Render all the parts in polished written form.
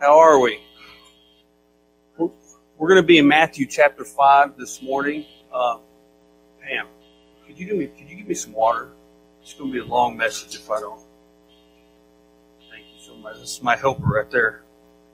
How are we? We're going to be in Matthew chapter 5 this morning. Pam, could you give me some water? It's going to be a long message if I don't. Thank you so much. This is my helper right there.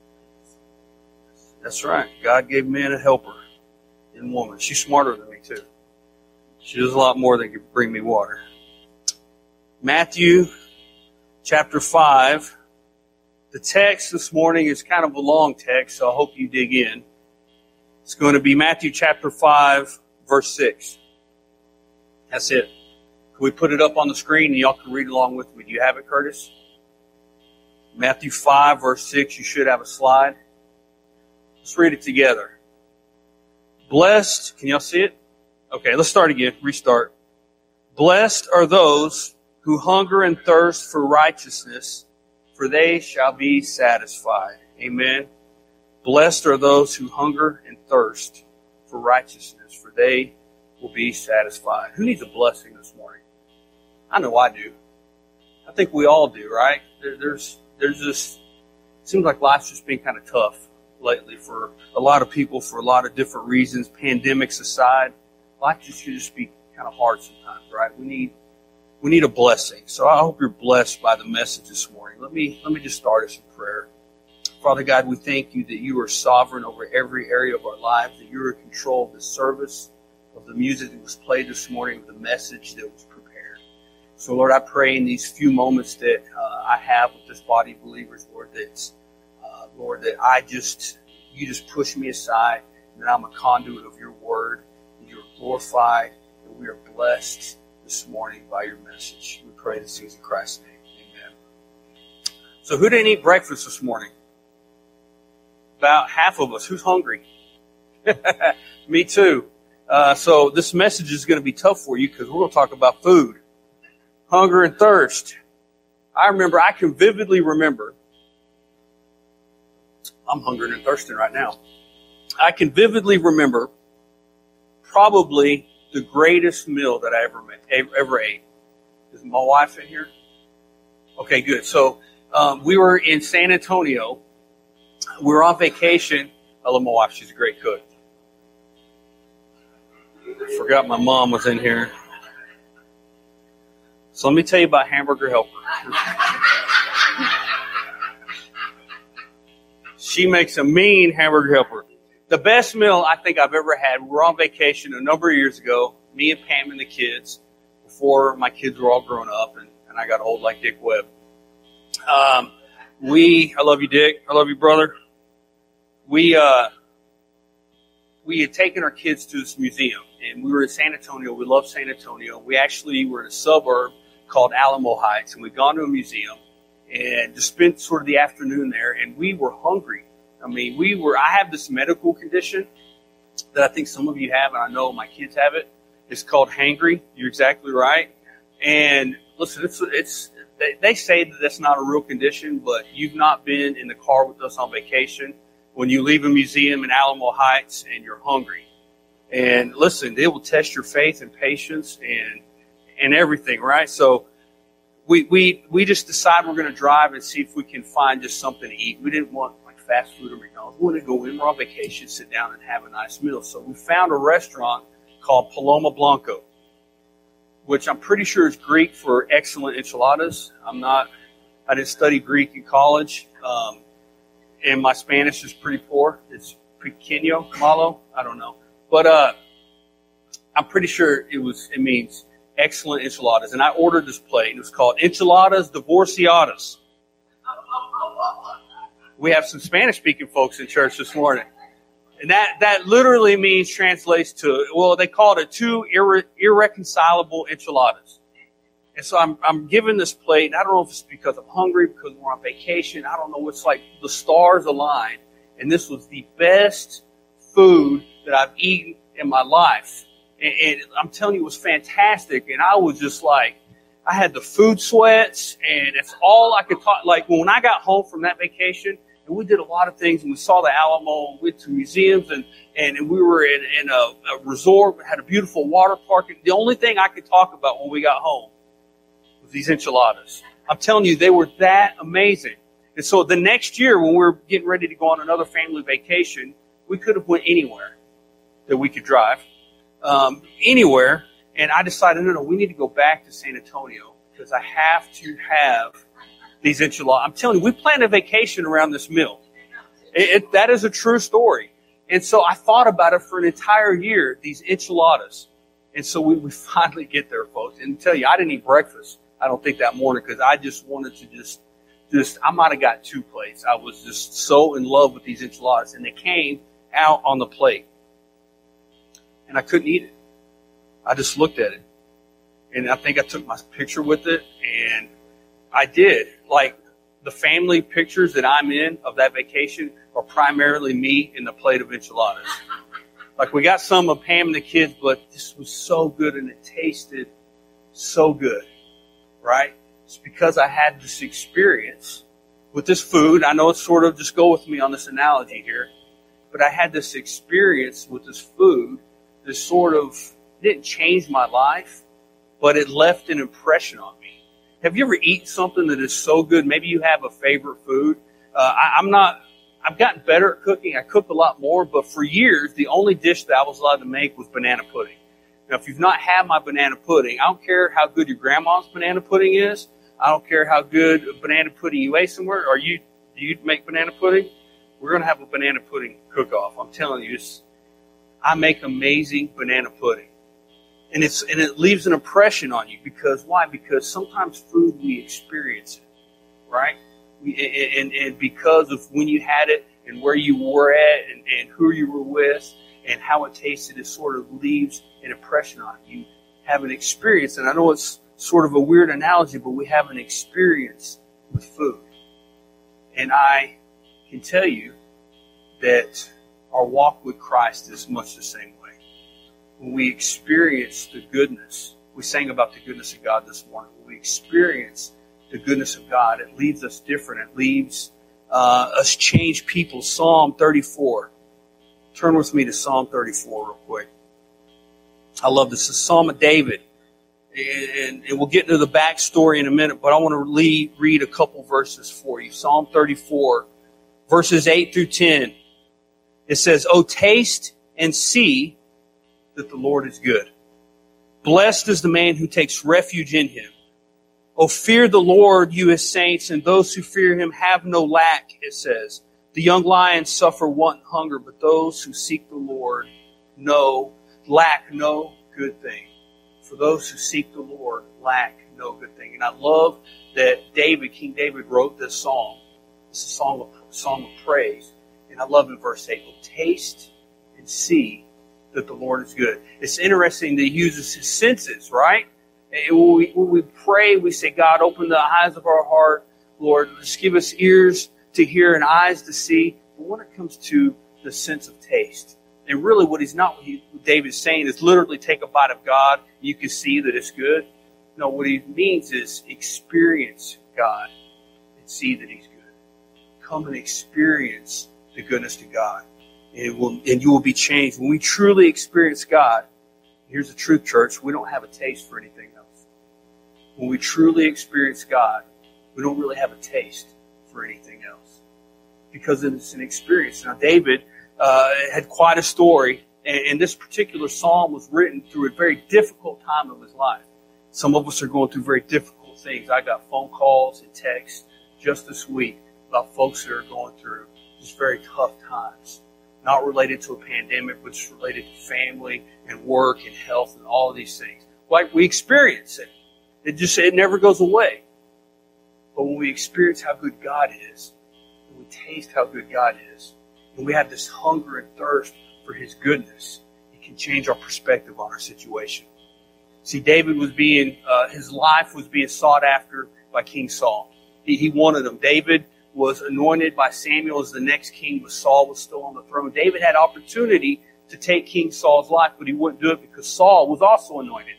That's right. God gave man a helper in woman. She's smarter than me too. She does a lot more than could bring me water. Matthew chapter 5. The text this morning is kind of a long text, so I hope you dig in. It's going to be Matthew chapter 5, verse 6. That's it. Can we put it up on the screen and y'all can read along with me? Do you have it, Curtis? Matthew 5, verse 6. You should have a slide. Let's read it together. Blessed, can y'all see it? Okay, let's start again. Restart. Blessed are those who hunger and thirst for righteousness, for they shall be satisfied. Amen. Blessed are those who hunger and thirst for righteousness, for they will be satisfied. Who needs a blessing this morning? I know I do. I think we all do, right? There's this, it seems like life's just been kind of tough lately for a lot of people for a lot of different reasons. Pandemics aside, life should just be kind of hard sometimes, right? We need a blessing. So I hope you're blessed by the message this morning. Let me just start us in prayer. Father God, we thank you that you are sovereign over every area of our life, that you're in control of the service, of the music that was played this morning, of the message that was prepared. So Lord, I pray in these few moments that I have with this body of believers, Lord, that you just push me aside, and that I'm a conduit of your word, and you're glorified, and we are blessed this morning by your message. We pray these things in Christ's name. Amen. So who didn't eat breakfast this morning? About half of us. Who's hungry? Me too. So this message is going to be tough for you because we're going to talk about food. Hunger and thirst. I can vividly remember. I'm hungry and thirsting right now. I can vividly remember probably the greatest meal that I ever ate. Is my wife in here? Okay, good. So we were in San Antonio. We were on vacation. I love my wife. She's a great cook. I forgot my mom was in here. So let me tell you about Hamburger Helper. She makes a mean Hamburger Helper. The best meal I think I've ever had. We were on vacation a number of years ago, me and Pam and the kids, before my kids were all grown up and I got old like Dick Webb. I love you, Dick. I love you, brother. We had taken our kids to this museum, and we were in San Antonio. We love San Antonio. We actually were in a suburb called Alamo Heights, and we'd gone to a museum and just spent sort of the afternoon there, and we were hungry. I have this medical condition that I think some of you have, and I know my kids have it. It's called hangry. You're exactly right. And listen, they say that that's not a real condition, but you've not been in the car with us on vacation when you leave a museum in Alamo Heights and you're hungry. And listen, they will test your faith and patience and everything, right? So we just decided we're going to drive and see if we can find just something to eat. We didn't want like fast food or McDonald's. We wanted to go in, we're on vacation, sit down and have a nice meal. So we found a restaurant called Paloma Blanco, which I'm pretty sure is Greek for excellent enchiladas. I didn't study Greek in college, and my Spanish is pretty poor. It's pequeño, malo, I don't know. But I'm pretty sure it means excellent enchiladas. And I ordered this plate, and it was called Enchiladas Divorciadas. We have some Spanish-speaking folks in church this morning. And that literally translates to, well, they called it two irreconcilable enchiladas. And so I'm given this plate, and I don't know if it's because I'm hungry, because we're on vacation. I don't know. It's like the stars aligned. And this was the best food that I've eaten in my life. And I'm telling you, it was fantastic. And I was just like, I had the food sweats, and it's all I could talk. Like when I got home from that vacation, and we did a lot of things, and we saw the Alamo, and went to museums, and we were in a resort, had a beautiful water park. And the only thing I could talk about when we got home was these enchiladas. I'm telling you, they were that amazing. And so the next year when we were getting ready to go on another family vacation, we could have went anywhere that we could drive, anywhere. And I decided, no, we need to go back to San Antonio because I have to have these enchiladas. I'm telling you, we planned a vacation around this meal. That is a true story. And so I thought about it for an entire year, these enchiladas. And so we finally get there, folks. And tell you, I didn't eat breakfast, I don't think, that morning because I just wanted to just I might have got 2 plates. I was just so in love with these enchiladas. And they came out on the plate. And I couldn't eat it. I just looked at it. And I think I took my picture with it. And I did. Like, the family pictures that I'm in of that vacation are primarily me in the plate of enchiladas. Like, we got some of Pam and the kids, but this was so good and it tasted so good, right? It's because I had this experience with this food. I know it's sort of, just go with me on this analogy here, but I had this experience with this food that sort of didn't change my life, but it left an impression on me. Have you ever eaten something that is so good? Maybe you have a favorite food. I've gotten better at cooking. I cook a lot more, but for years, the only dish that I was allowed to make was banana pudding. Now, if you've not had my banana pudding, I don't care how good your grandma's banana pudding is. I don't care how good banana pudding you ate somewhere. Do you make banana pudding? We're going to have a banana pudding cook-off. I'm telling you, I make amazing banana pudding. And it leaves an impression on you. Because why? Because sometimes food, we experience it, right? And because of when you had it and where you were at and who you were with and how it tasted, it sort of leaves an impression on you. You have an experience, and I know it's sort of a weird analogy, but we have an experience with food. And I can tell you that our walk with Christ is much the same way. When we experience the goodness, we sang about the goodness of God this morning. When we experience the goodness of God, it leaves us different. It leaves us changed people. Psalm 34. Turn with me to Psalm 34 real quick. I love this. It's a Psalm of David. And we'll get into the backstory in a minute, but I want to read a couple verses for you. Psalm 34, verses 8 through 10. It says, "O taste and see that the Lord is good. Blessed is the man who takes refuge in him. O fear the Lord, you his saints, and those who fear him have no lack," it says. "The young lions suffer want and hunger, but those who seek the Lord lack no good thing." For those who seek the Lord lack no good thing. And I love that King David wrote this song. It's a song of praise. And I love in verse 8, "Oh, taste and see that the Lord is good." It's interesting that he uses his senses, right? And when we pray, we say, "God, open the eyes of our heart. Lord, just give us ears to hear and eyes to see." But when it comes to the sense of taste, and really what David's saying is literally take a bite of God, you can see that it's good. No, what he means is experience God and see that he's good. Come and experience the goodness of God, and you will be changed. When we truly experience God, here's the truth, church, we don't have a taste for anything else. When we truly experience God, we don't really have a taste for anything else, because it's an experience. Now, David had quite a story, and this particular psalm was written through a very difficult time of his life. Some of us are going through very difficult things. I got phone calls and texts just this week about folks that are going through just very tough times. Not related to a pandemic, but just related to family and work and health and all of these things. Like, we experience it. It never goes away. But when we experience how good God is, when we taste how good God is, and we have this hunger and thirst for his goodness, it can change our perspective on our situation. See, David was his life was being sought after by King Saul. He wanted him. David was anointed by Samuel as the next king, but Saul was still on the throne. David had opportunity to take King Saul's life, but he wouldn't do it because Saul was also anointed.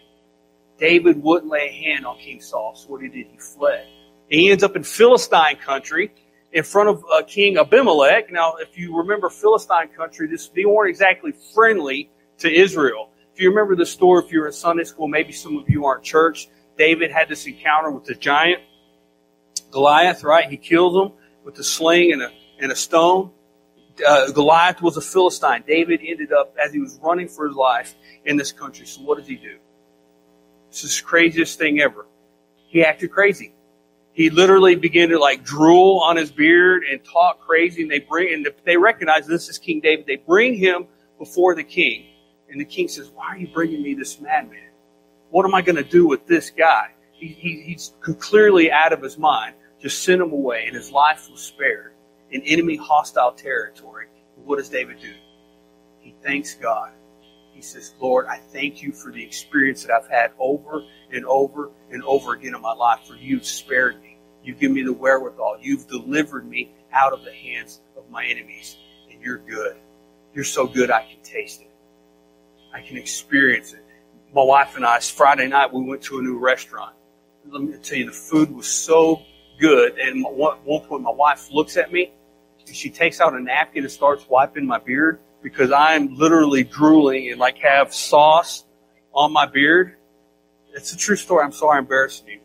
David wouldn't lay a hand on King Saul, so what he did, he fled. And he ends up in Philistine country in front of King Abimelech. Now, if you remember Philistine country, they weren't exactly friendly to Israel. If you remember the story, if you were in Sunday school, maybe some of you aren't church, David had this encounter with the giant, Goliath, right? He kills him. with a sling and a stone. Goliath was a Philistine. David ended up, as he was running for his life, in this country. So what does he do? This is the craziest thing ever. He acted crazy. He literally began to drool on his beard and talk crazy. And they recognize this is King David. They bring him before the king. And the king says, "Why are you bringing me this madman? What am I going to do with this guy? He's clearly out of his mind. Just send him away." And his life was spared in enemy hostile territory. And what does David do? He thanks God. He says, "Lord, I thank you for the experience that I've had over and over and over again in my life, for you've spared me. You've given me the wherewithal. You've delivered me out of the hands of my enemies. And you're good. You're so good I can taste it. I can experience it." My wife and I, Friday night, we went to a new restaurant. Let me tell you, the food was so good. And at one point, my wife looks at me, and she takes out a napkin and starts wiping my beard because I'm literally drooling and have sauce on my beard. It's a true story. I'm sorry I'm embarrassing you.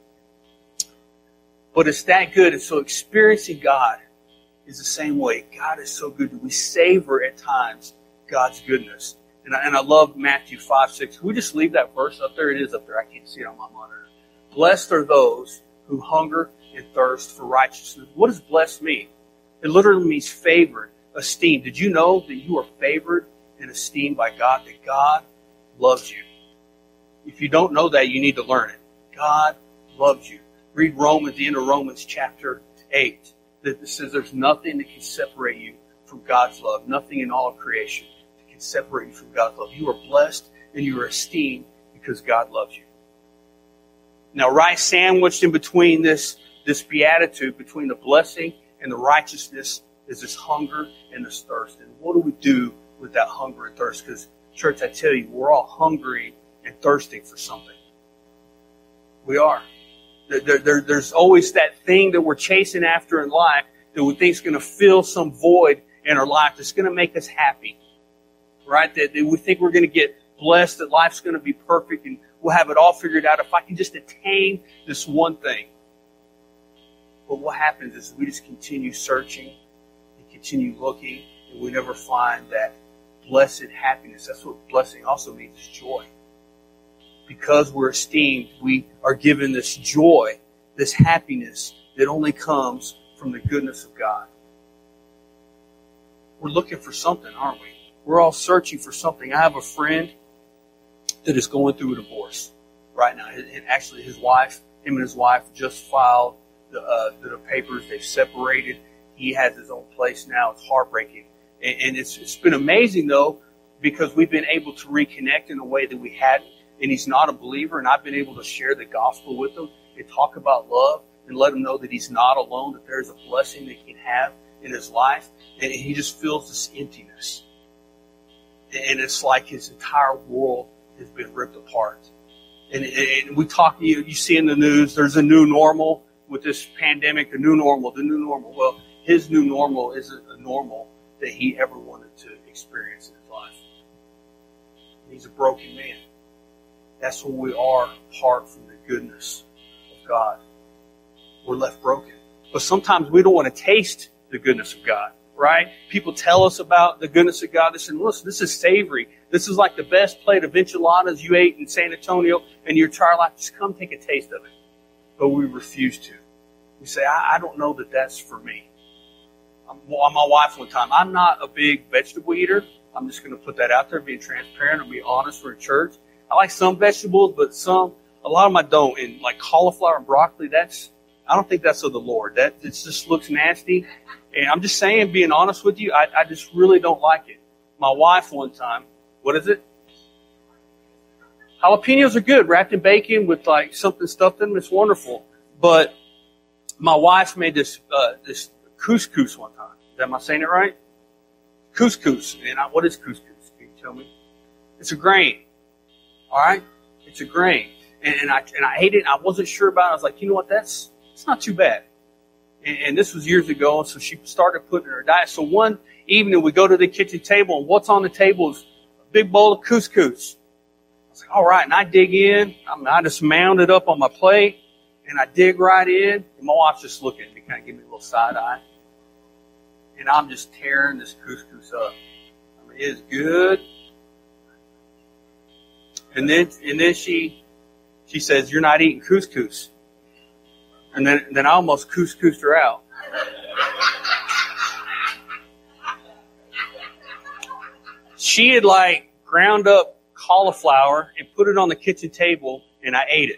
But it's that good. And so experiencing God is the same way. God is so good that we savor at times God's goodness. And I love Matthew 5:6. Can we just leave that verse up there? It is up there. I can't see it on my monitor. Blessed are those who hunger and thirst for righteousness. What does blessed mean? It literally means favored, esteemed. Did you know that you are favored and esteemed by God? That God loves you. If you don't know that, you need to learn it. God loves you. Read Romans, the end of Romans chapter 8. That says there's nothing that can separate you from God's love. Nothing in all of creation that can separate you from God's love. You are blessed and you are esteemed because God loves you. Now, right sandwiched in between this beatitude, between the blessing and the righteousness, is this hunger and this thirst. And what do we do with that hunger and thirst? Because, church, I tell you, we're all hungry and thirsting for something. We are. There's always that thing that we're chasing after in life that we think is going to fill some void in our life that's going to make us happy. Right? That we think we're going to get blessed, that life's going to be perfect, and we'll have it all figured out if I can just attain this one thing. But what happens is we just continue searching and continue looking, and we never find that blessed happiness. That's what blessing also means, is joy. Because we're esteemed, we are given this joy, this happiness that only comes from the goodness of God. We're looking for something, aren't we? We're all searching for something. I have a friend that is going through a divorce right now. And actually, him and his wife just filed the papers. They've separated. He has his own place now. It's heartbreaking. And it's been amazing, though, because we've been able to reconnect in a way that we hadn't. And he's not a believer, and I've been able to share the gospel with him and talk about love and let him know that he's not alone, that there's a blessing that he can have in his life. And he just feels this emptiness. And it's like his entire world has been ripped apart. And we talk, you see in the news, there's a new normal with this pandemic, the new normal. Well, his new normal isn't a normal that he ever wanted to experience in his life. He's a broken man. That's when we are apart from the goodness of God. We're left broken. But sometimes we don't want to taste the goodness of God, right? People tell us about the goodness of God. They say, listen, this is savory. This is like the best plate of enchiladas you ate in San Antonio in your entire life. Just come take a taste of it. But we refuse to. We say, I don't know that that's for me. My wife one time, I'm not a big vegetable eater. I'm just going to put that out there, being transparent and be honest for a church. I like some vegetables, but a lot of them I don't. And like cauliflower and broccoli, I don't think that's of the Lord. It just looks nasty. And I'm just saying, being honest with you, I just really don't like it. My wife one time, what is it? Jalapenos are good, wrapped in bacon with like something stuffed in them. It's wonderful. But my wife made this couscous one time. Am I saying it right? Couscous. And what is couscous? Can you tell me? It's a grain. All right? It's a grain. And I ate it, and I wasn't sure about it. I was like, you know what? It's not too bad. And this was years ago, and so she started putting it in her diet. So one evening, we go to the kitchen table, and what's on the table is a big bowl of couscous. I was like, all right. And I dig in. I just mound it up on my plate, and I dig right in. And my wife's just looking at me, kind of giving me a little side eye. And I'm just tearing this couscous up. I mean, it is good. And then she says, "You're not eating couscous." And then I almost couscoused her out. She had ground up cauliflower and put it on the kitchen table, and I ate it.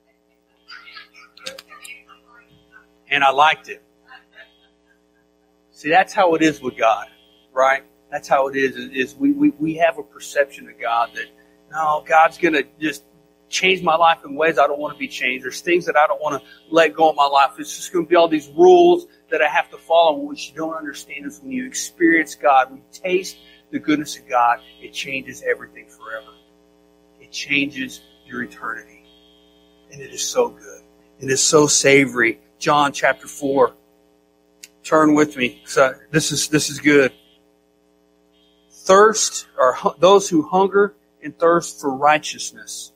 And I liked it. See, that's how it is with God, right? That's how it is we have a perception of God that, no, God's going to just change my life in ways I don't want to be changed. There's things that I don't want to let go of my life. It's just going to be all these rules that I have to follow. What you don't understand is when you experience God, when you taste the goodness of God, it changes everything forever. It changes your eternity. And it is so good. It is so savory. John chapter 4. Turn with me. So this is good. Thirst, or those who hunger and thirst for righteousness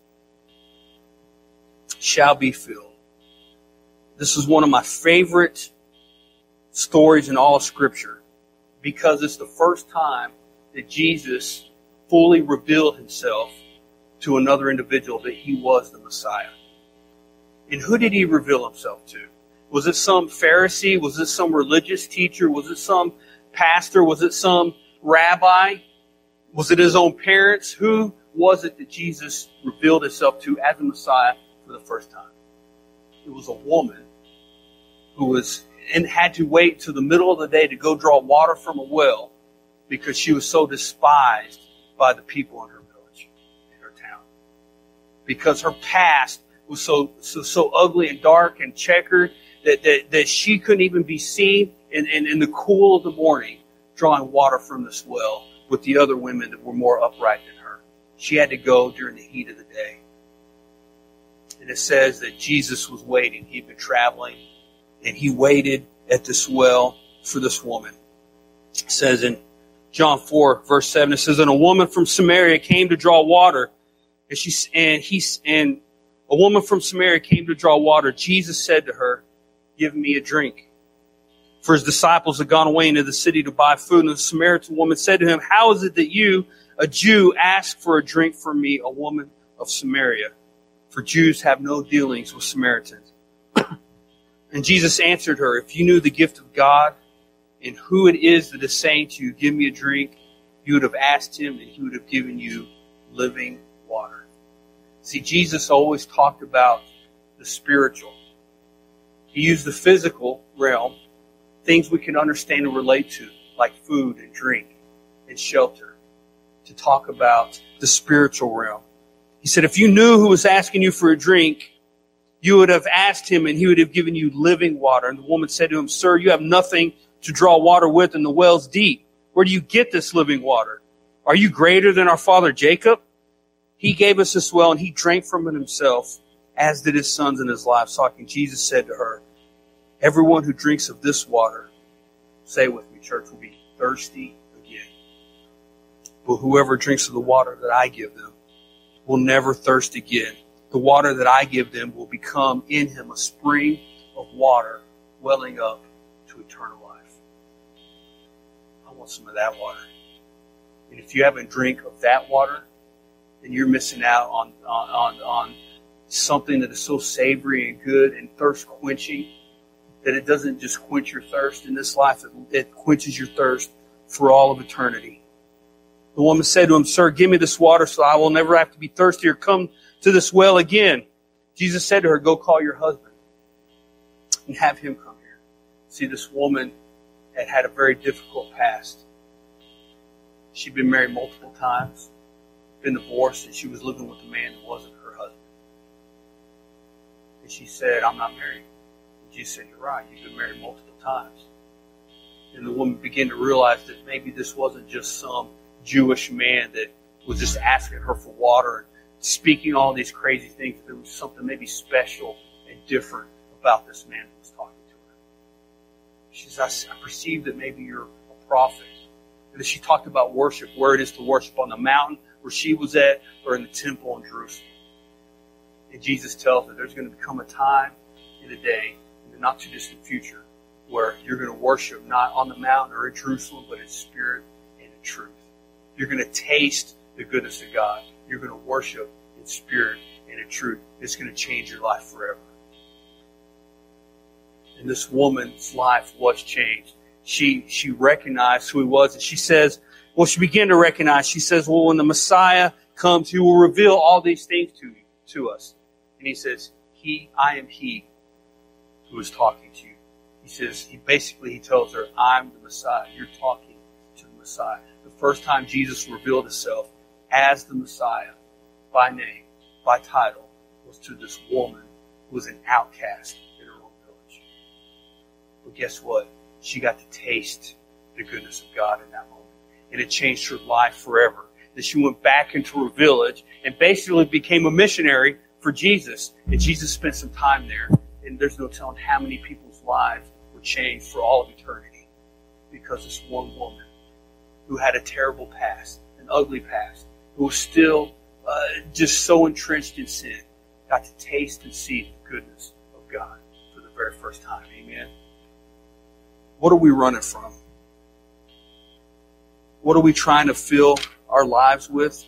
shall be filled. This is one of my favorite stories in all of Scripture because it's the first time that Jesus fully revealed himself to another individual that he was the Messiah. And who did he reveal himself to? Was it some Pharisee? Was it some religious teacher? Was it some pastor? Was it some rabbi? Was it his own parents? Who was it that Jesus revealed himself to as the Messiah for the first time? It was a woman who had to wait till the middle of the day to go draw water from a well because she was so despised by the people in her village, in her town. Because her past was so ugly and dark and checkered that she couldn't even be seen in the cool of the morning drawing water from this well with the other women that were more upright than her. She had to go during the heat of the day. And it says that Jesus was waiting. He'd been traveling, and he waited at this well for this woman. It says in John 4, verse 7, it says, "And a woman from Samaria came to draw water, and a woman from Samaria came to draw water. Jesus said to her, 'Give me a drink.' For his disciples had gone away into the city to buy food. And the Samaritan woman said to him, 'How is it that you, a Jew, ask for a drink from me, a woman of Samaria? For Jews have no dealings with Samaritans.' And Jesus answered her, 'If you knew the gift of God and who it is that is saying to you, "Give me a drink," you would have asked him, and he would have given you living water.'" See, Jesus always talked about the spiritual. He used the physical realm, things we can understand and relate to, like food and drink and shelter, to talk about the spiritual realm. He said, "If you knew who was asking you for a drink, you would have asked him, and he would have given you living water." And the woman said to him, "Sir, you have nothing to draw water with, and the well's deep. Where do you get this living water? Are you greater than our father Jacob? He gave us this well, and he drank from it himself, as did his sons and his livestock." And Jesus said to her, "Everyone who drinks of this water," say with me, church, "will be thirsty again. But whoever drinks of the water that I give them will never thirst again. The water that I give them will become in him a spring of water welling up to eternal life." I want some of that water. And if you haven't drank of that water, then you're missing out on something that is so savory and good and thirst quenching that it doesn't just quench your thirst in this life, it quenches your thirst for all of eternity. The woman said to him, "Sir, give me this water so I will never have to be thirsty or come to this well again." Jesus said to her, "Go call your husband and have him come here." See, this woman had a very difficult past. She'd been married multiple times, been divorced, and she was living with a man who wasn't her husband. And she said, "I'm not married." And Jesus said, "You're right, you've been married multiple times." And the woman began to realize that maybe this wasn't just some Jewish man that was just asking her for water and speaking all these crazy things. There was something maybe special and different about this man who was talking to her. She says, "I perceive that maybe you're a prophet." And then she talked about worship, where it is to worship, on the mountain where she was at, or in the temple in Jerusalem. And Jesus tells her there's going to come a time and a day in the not too distant future where you're going to worship not on the mountain or in Jerusalem, but in spirit and in truth. You're going to taste the goodness of God. You're going to worship in spirit and in truth. It's going to change your life forever. And this woman's life was changed. She recognized who he was, and she says, well, she began to recognize, she says, well, when the Messiah comes, he will reveal all these things to us. And he says, I am he who is talking to you. He says, he tells her, I'm the Messiah. You're talking to the Messiah. The first time Jesus revealed himself as the Messiah, by name, by title, was to this woman who was an outcast in her own village. But guess what? She got to taste the goodness of God in that moment. And it changed her life forever. Then she went back into her village and basically became a missionary for Jesus. And Jesus spent some time there. And there's no telling how many people's lives were changed for all of eternity. Because this one woman who had a terrible past, an ugly past, who was still just so entrenched in sin, got to taste and see the goodness of God for the very first time. Amen. What are we running from? What are we trying to fill our lives with?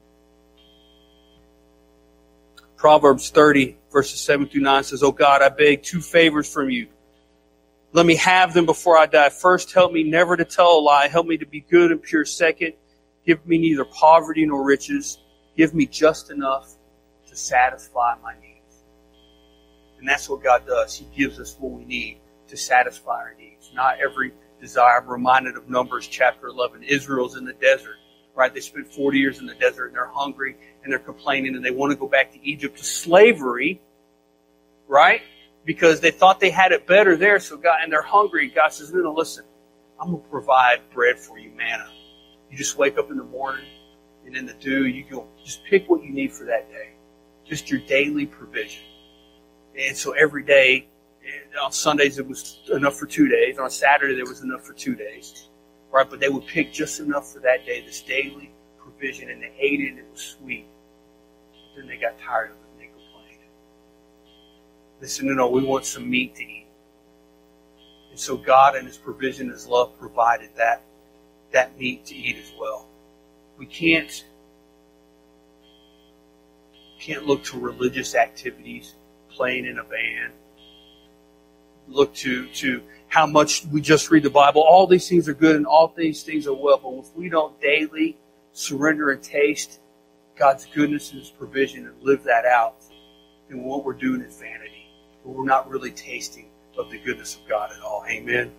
Proverbs 30, verses 7 through 9 says, "O God, I beg 2 favors from you. Let me have them before I die. First, help me never to tell a lie. Help me to be good and pure. Second, give me neither poverty nor riches. Give me just enough to satisfy my needs." And that's what God does. He gives us what we need to satisfy our needs. Not every desire. I'm reminded of Numbers chapter 11. Israel's in the desert, right? They spent 40 years in the desert and they're hungry and they're complaining and they want to go back to Egypt, to slavery, right? Because they thought they had it better there. So God, and they're hungry. God says, no, listen, I'm going to provide bread for you, manna. You just wake up in the morning and in the dew, you go just pick what you need for that day. Just your daily provision. And so every day, on Sundays it was enough for 2 days. On Saturday there was enough for 2 days. Right? But they would pick just enough for that day, this daily provision, and they ate it and it was sweet. But then they got tired of it and they complained. They said, no, we want some meat to eat. And so God in His provision, His love provided that meat to eat as well. We can't look to religious activities, playing in a band, look to how much we just read the Bible. All these things are good and all these things are well, but if we don't daily surrender and taste God's goodness and His provision and live that out, then what we're doing is vanity. But we're not really tasting of the goodness of God at all. Amen.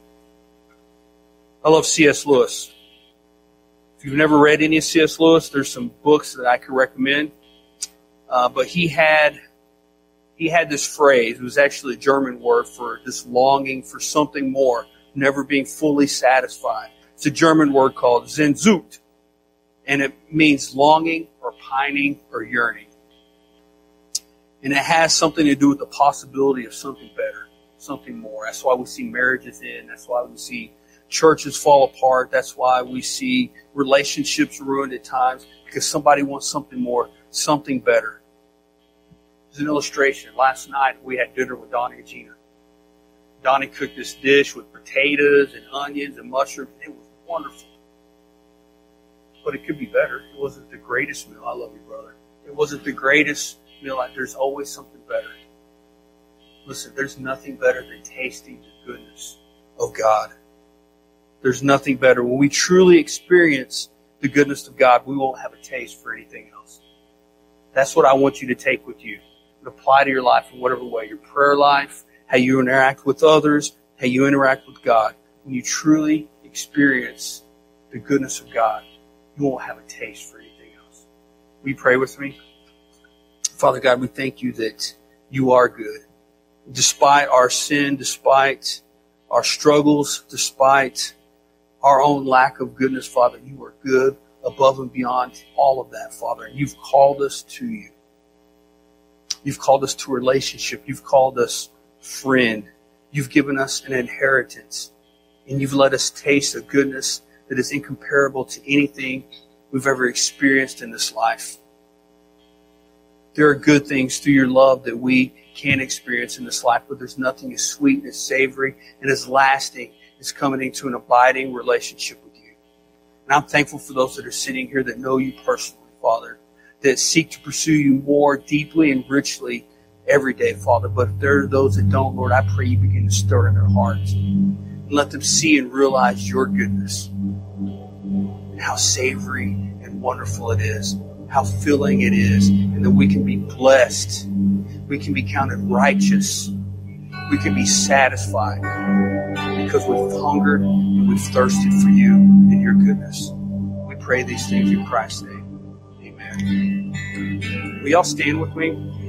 I love C.S. Lewis. If you've never read any of C.S. Lewis, there's some books that I could recommend. But he had this phrase. It was actually a German word for this longing for something more, never being fully satisfied. It's a German word called Sehnsucht, and it means longing or pining or yearning. And it has something to do with the possibility of something better, something more. That's why we see marriages end. That's why we see churches fall apart. That's why we see relationships ruined at times, because somebody wants something more, something better. As an illustration, last night we had dinner with Donnie and Gina. Donnie cooked this dish with potatoes and onions and mushrooms. It was wonderful. But it could be better. It wasn't the greatest meal. I love you, brother. It wasn't the greatest meal. There's always something better. Listen, there's nothing better than tasting the goodness of God. There's nothing better. When we truly experience the goodness of God, we won't have a taste for anything else. That's what I want you to take with you and apply to your life in whatever way. Your prayer life, how you interact with others, how you interact with God. When you truly experience the goodness of God, you won't have a taste for anything else. Will you pray with me? Father God, we thank you that you are good. Despite our sin, despite our struggles, despite our own lack of goodness, Father, you are good above and beyond all of that, Father. And you've called us to you. You've called us to relationship. You've called us friend. You've given us an inheritance. And you've let us taste a goodness that is incomparable to anything we've ever experienced in this life. There are good things through your love that we can experience in this life, but there's nothing as sweet and as savory and as lasting as coming into an abiding relationship with you. And I'm thankful for those that are sitting here that know you personally, Father, that seek to pursue you more deeply and richly every day, Father. But if there are those that don't, Lord, I pray you begin to stir in their hearts and let them see and realize your goodness and how savory and wonderful it is, how filling it is, and that we can be blessed. We can be counted righteous. We can be satisfied because we've hungered and we've thirsted for you and your goodness. We pray these things in Christ's name. Amen. Will y'all stand with me?